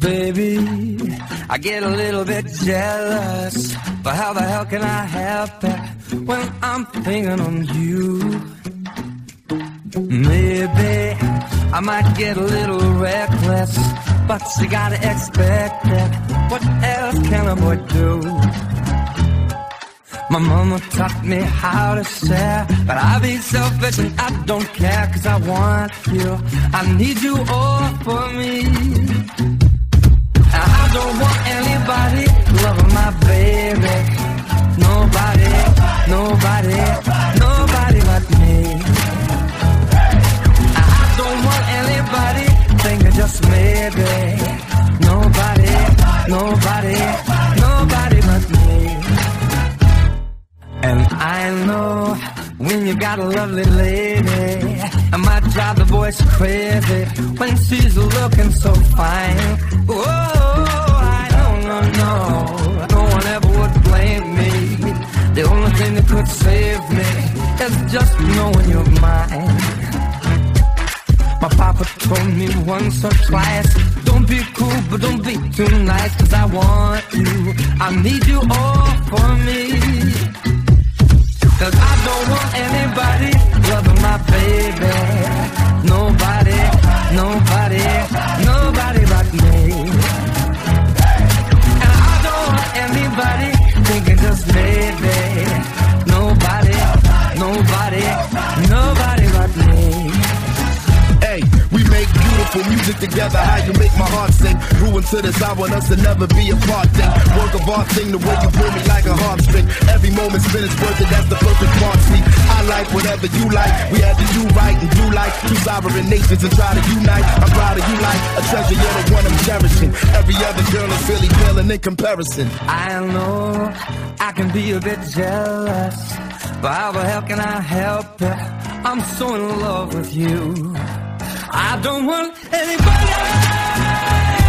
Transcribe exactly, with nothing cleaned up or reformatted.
Baby, I get a little bit jealous, but how the hell can I help it when I'm thinking on you? Maybe I might get a little reckless, but you gotta expect it. What else can a boy do? My mama taught me how to share, but I be selfish and I don't care, cause I want you, I need you all for me. I don't want anybody loving my baby. Nobody, nobody, nobody but me. I don't want anybody thinking just maybe. Nobody, nobody, nobody but me. And I know when you got a lovely lady, I might drive the boys crazy when she's looking so fine. Oh, I don't know, no, no one ever would blame me. The only thing that could save me is just knowing you're mine. My papa told me once or twice, don't be cool, but don't be too nice, cause I want you, I need you all for me. Cause I don't want anybody loving my baby. Nobody, nobody, nobody but me. And I don't want anybody thinking just maybe. Nobody, nobody, nobody but me. Hey, we make beautiful music together, how you make my heart sing. Grew into this, I want us to never be apart thing. Work of art thing, the way you pull me like a harp string. Every moment spent is worth it, that's the perfect part. See, I like whatever you like, we had to do right and do like two sovereign nations and try to unite. I'm proud of you like a treasure, you're the one I'm cherishing. Every other girl is really feeling in comparison. I know I can be a bit jealous, but how the hell can I help it? I'm so in love with you, I don't want anybody